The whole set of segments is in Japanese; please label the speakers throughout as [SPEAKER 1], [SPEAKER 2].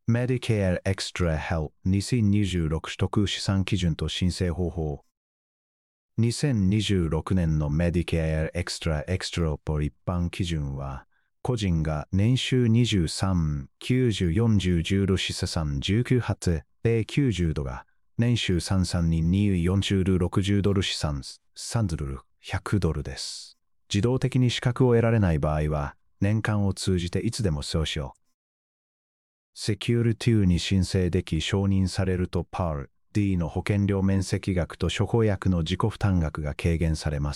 [SPEAKER 1] Medicare Extra Help 2026取得資産基準と申請方法。2026年の Medicare Extra Extra 一般基準は、個人が年収23、90、40、10資産19発、90ドが、年収33人2、40、60資産3、100です。自動的に資格を得られない場合は、年間を通じていつでもSocial Securityに申請でき承認されると Part D の保険料面積額と処方薬の自己負担額が軽減されます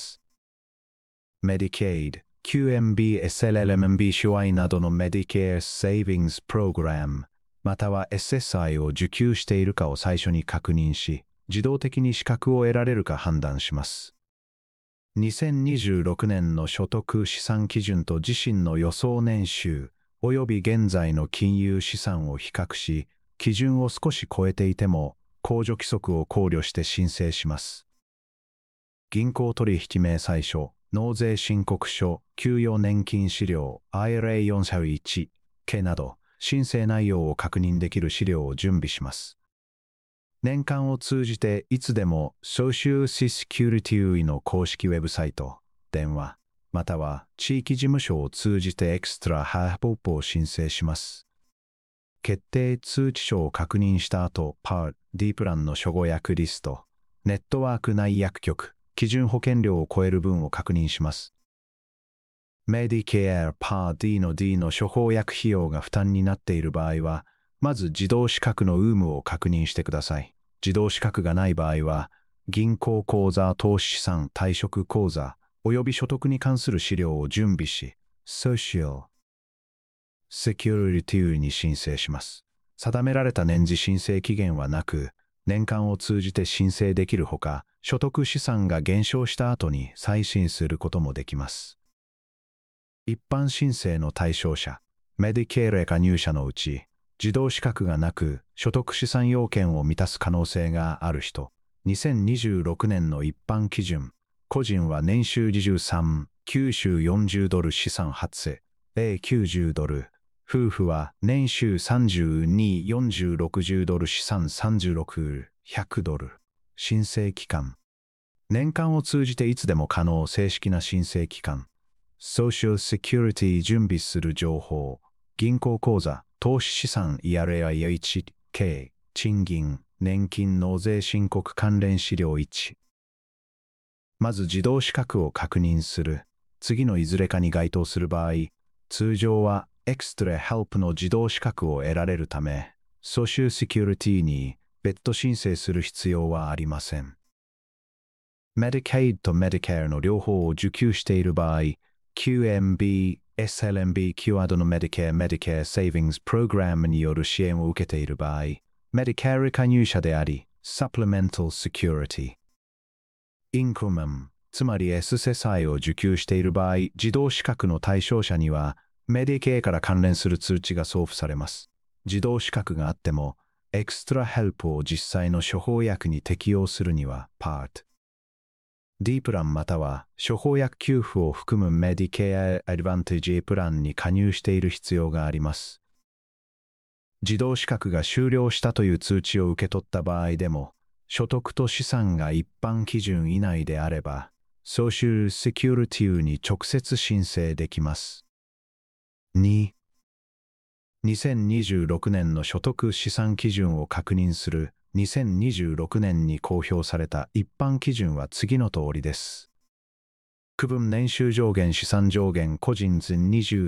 [SPEAKER 1] 。Medicaid、QMB、SLLMB 主愛などの Medicare Savings Program、または SSI を受給しているかを最初に確認し、自動的に資格を得られるか判断します。2026年の所得資産基準と自身の予想年収及び現在の金融資産を比較し、基準を少し超えていても、控除規則を考慮して申請します。銀行取引明細書、納税申告書、給与年金資料、IRA401、系など、申請内容を確認できる資料を準備します。年間を通じていつでも Social Security の公式ウェブサイト、電話、または地域事務所を通じてエクストラハーポップを申請します。決定通知書を確認した後、Part D プランの諸語訳リスト、ネットワーク内薬局、基準保険料を超える分を確認します。Medicare Part D の D の処方薬費用が負担になっている場合は、まず自動資格の有無を確認してください。自動資格がない場合は、銀行口座、投資資産、退職口座、および所得に関する資料を準備し、Social Security に申請します。定められた年次申請期限はなく、年間を通じて申請できるほか、所得資産が減少した後に再申することもできます。一般申請の対象者、Medicare 加入者のうち、自動資格がなく所得資産要件を満たす可能性がある人、2026年の一般基準、個人は年収23、90、40資産8、90夫婦は年収32、40、60資産36、100申請期間、年間を通じていつでも可能正式な申請期間、Social Security 準備する情報、銀行口座、投資資産 ERA1、K、賃金、年金納税申告関連資料1。まず自動資格を確認する。次のいずれかに該当する場合、通常は Extra Help の自動資格を得られるため、Social Security に別途申請する必要はありません。Medicaid と Medicare の両方を受給している場合、QMB、SLMB キュアードの Medicare Savings Program による支援を受けている場合、Medicare 加入者であり、Supplemental Security Income、つまり SSI を受給している場合、自動資格の対象者には、Medicare から関連する通知が送付されます。自動資格があっても、Extra Help を実際の処方薬に適用するには、Part D プランまたは処方薬給付を含む Medicare Advantage プランに加入している必要があります。自動資格が終了したという通知を受け取った場合でも、所得と資産が一般基準以内であれば、Social Security に直接申請できます。2、2026年の所得資産基準を確認する2026年に公表された一般基準は次の通りです。区分年収上限資産上限個人全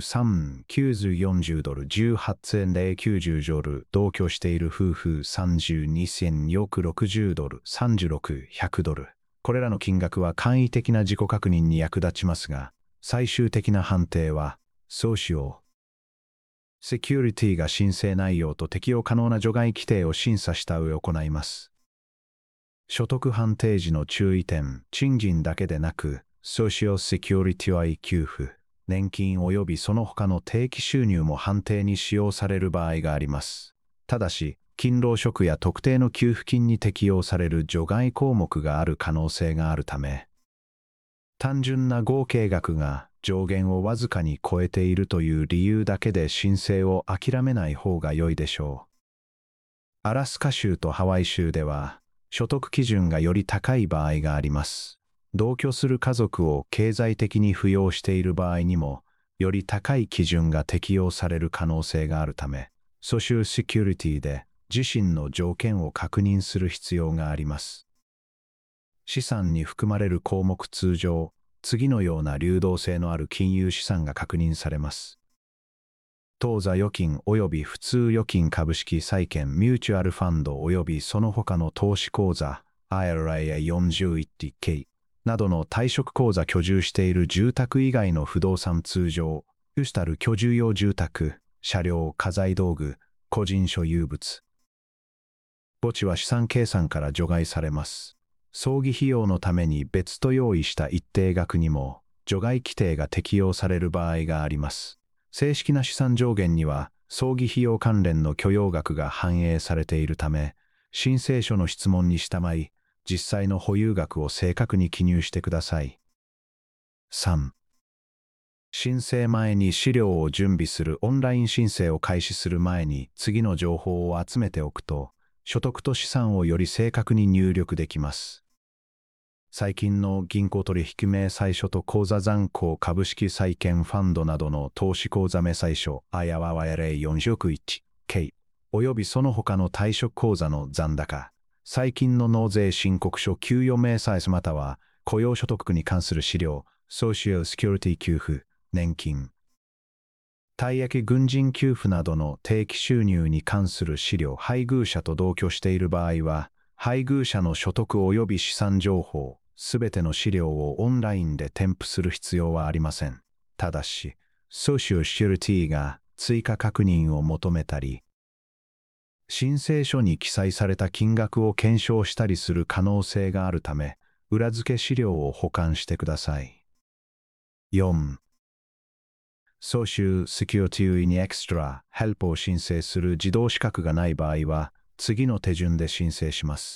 [SPEAKER 1] 23、90、40 18円090同居している夫婦32千億60 36、100これらの金額は簡易的な自己確認に役立ちますが、最終的な判定は、Social Security が申請内容と適用可能な除外規定を審査した上行います。所得判定時の注意点、賃金だけでなく、Social Security 給付、年金及びその他の定期収入も判定に使用される場合があります。ただし、勤労職や特定の給付金に適用される除外項目がある可能性があるため、単純な合計額が上限をわずかに超えているという理由だけで申請を諦めない方が良いでしょう。 アラスカ州とハワイ州では、所得基準がより高い場合があります。同居する家族を経済的に扶養している場合にも、より高い基準が適用される可能性があるため、ソシャルセキュリティで自身の条件を確認する必要があります。資産に含まれる項目通常、次のような流動性のある金融資産が確認されます。当座預金及び普通預金株式債券ミューチュアルファンド及びその他の投資口座 IRA41K などの退職口座居住している住宅以外の不動産通常、主たる居住用住宅、車両、家財道具、個人所有物。墓地は資産計算から除外されます。葬儀費用のために別途用意した一定額にも除外規定が適用される場合があります。正式な資産上限には葬儀費用関連の許容額が反映されているため、申請書の質問に従い、実際の保有額を正確に記入してください。3. 申請前に資料を準備するオンライン申請を開始する前に次の情報を集めておくと、所得と資産をより正確に入力できます。最近の銀行取引明細書と口座残高株式債券ファンドなどの投資口座明細書 IRA41K およびその他の退職口座の残高、最近の納税申告書給与明細書または雇用所得に関する資料、ソーシャルセキュリティ給付、年金、退役軍人給付などの定期収入に関する資料、配偶者と同居している場合は、配偶者の所得及び資産情報、すべての資料をオンラインで添付する必要はありません。ただし、ソーシャルセキュリティが追加確認を求めたり、申請書に記載された金額を検証したりする可能性があるため、裏付け資料を保管してください。4. ソーシャルセキュリティにエクストラヘルプを申請する自動資格がない場合は、次の手順で申請します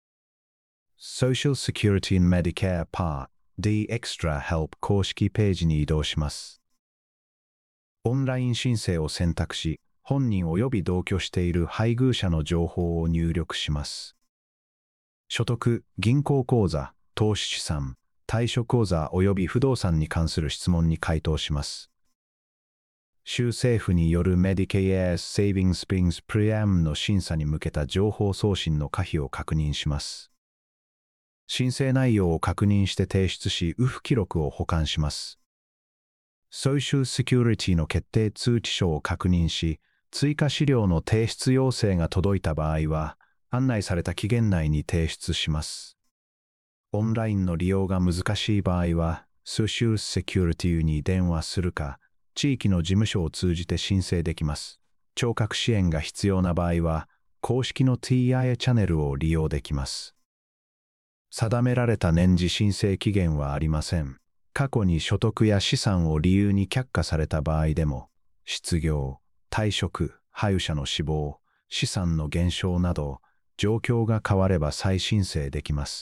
[SPEAKER 1] 。Social Security and Medicare Part D Extra Help 公式ページに移動します。オンライン申請を選択し、本人及び同居している配偶者の情報を入力します。所得、銀行口座、投資資産、退職口座及び不動産に関する質問に回答します。州政府による Medicare Savings Springs Pream の審査に向けた情報送信の可否を確認します。申請内容を確認して提出し、ウフ記録を保管します。Social Security の決定通知書を確認し、追加資料の提出要請が届いた場合は、案内された期限内に提出します。オンラインの利用が難しい場合は、Social Security に電話するか、地域の事務所を通じて申請できます。聴覚支援が必要な場合は、公式の TIA チャンネルを利用できます。定められた年次申請期限はありません。過去に所得や資産を理由に却下された場合でも、失業、退職、配偶者の死亡、資産の減少など、状況が変われば再申請できます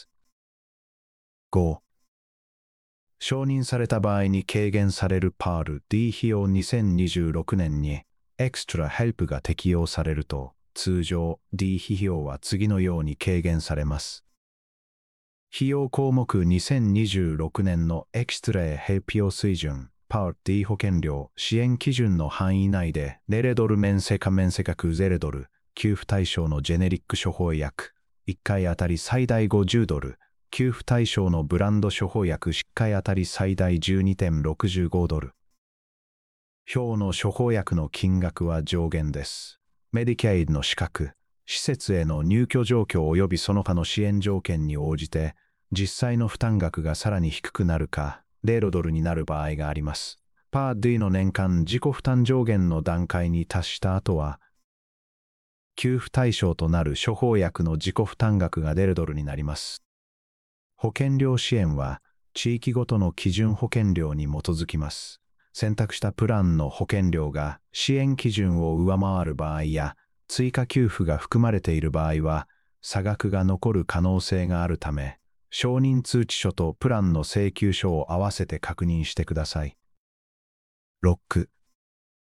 [SPEAKER 1] 。5. 承認された場合に軽減される PAR-D 費用2026年にエクストラヘルプが適用されると、通常 D 費用は次のように軽減されます。費用項目2026年のエクストラヘルプ用水準、PAR-D 保険料支援基準の範囲内で0ドル面世価面世額0ドル、給付対象のジェネリック処方薬、1回あたり最大50ドル、給付対象のブランド処方薬1回あたり最大 12.65 ドル。表の処方薬の金額は上限です。メディケイドの資格、施設への入居状況及びその他の支援条件に応じて、実際の負担額がさらに低くなるか、0ドルになる場合があります。PAR-D の年間自己負担上限の段階に達した後は、給付対象となる処方薬の自己負担額が0ドルになります。保険料支援は地域ごとの基準保険料に基づきます。選択したプランの保険料が支援基準を上回る場合や追加給付が含まれている場合は差額が残る可能性があるため、承認通知書とプランの請求書を合わせて確認してください。6.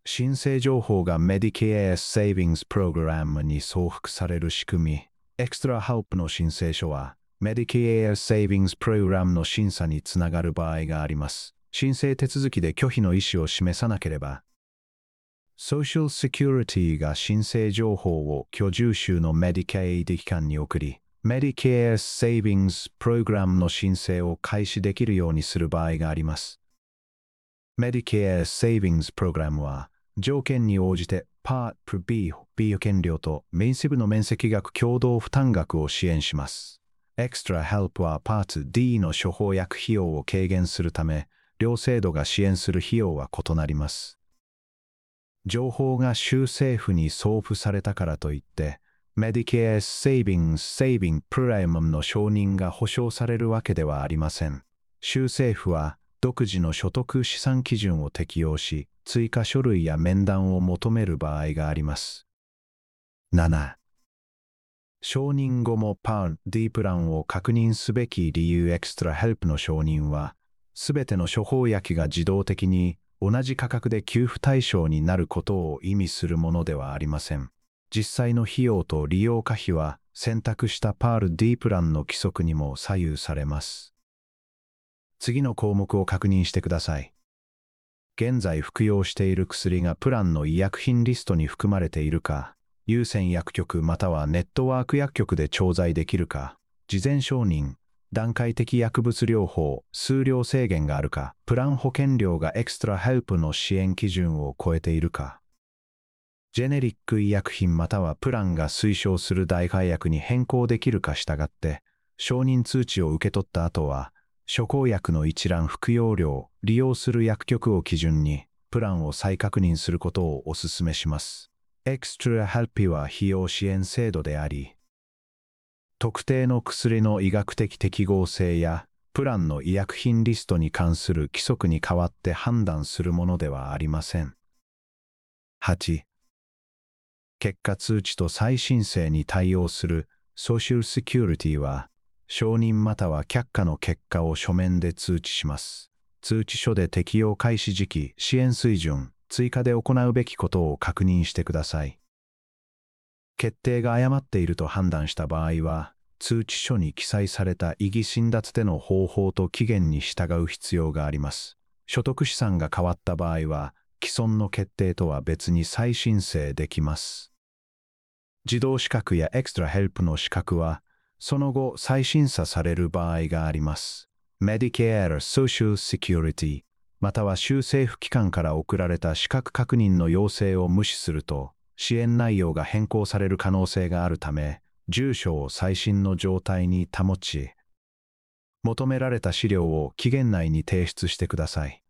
[SPEAKER 1] 申請情報が Medicare Savings Program に送付される仕組み、Extra Help の申請書は、Medicare Savings Program の審査につながる場合があります。申請手続きで拒否の意思を示さなければ、Social Security が申請情報を居住州の Medicaid 機関に送り、Medicare Savings Program の申請を開始できるようにする場合があります。Medicare Savings Program は、条件に応じて Part B 保険料と面積の面積額共同負担額を支援します。Extra Help は Part D の処方薬費用を軽減するため、両制度が支援する費用は異なります。情報が州政府に送付されたからといって、Medicare Saving Program の承認が保証されるわけではありません。州政府は独自の所得資産基準を適用し、追加書類や面談を求める場合があります。7. 承認後も Part D プランを確認すべき理由。 Extra Help の承認は、すべての処方薬が自動的に同じ価格で給付対象になることを意味するものではありません。実際の費用と利用可否は選択した Part D プランの規則にも左右されます。次の項目を確認してください。現在服用している薬がプランの医薬品リストに含まれているか、有線薬局またはネットワーク薬局で調剤できるか、事前承認、段階的薬物療法、数量制限があるか、プラン保険料がエクストラヘルプの支援基準を超えているか、ジェネリック医薬品またはプランが推奨する代替薬に変更できるか従って、承認通知を受け取った後は、処方薬の一覧服用量、利用する薬局を基準に、プランを再確認することをお勧めします。エクストラヘルプは費用支援制度であり、特定の薬の医学的適合性や、プランの医薬品リストに関する規則に代わって判断するものではありません。8. 結果通知と再申請に対応する Social Security は、承認または却下の結果を書面で通知します。通知書で適用開始時期、支援水準、追加で行うべきことを確認してください。決定が誤っていると判断した場合は、通知書に記載された異議申脱での方法と期限に従う必要があります。所得資産が変わった場合は、既存の決定とは別に再申請できます。自動資格やエクストラヘルプの資格は、その後再審査される場合があります。Medicare Social Security または州政府機関から送られた資格確認の要請を無視すると、支援内容が変更される可能性があるため、住所を最新の状態に保ち、求められた資料を期限内に提出してください。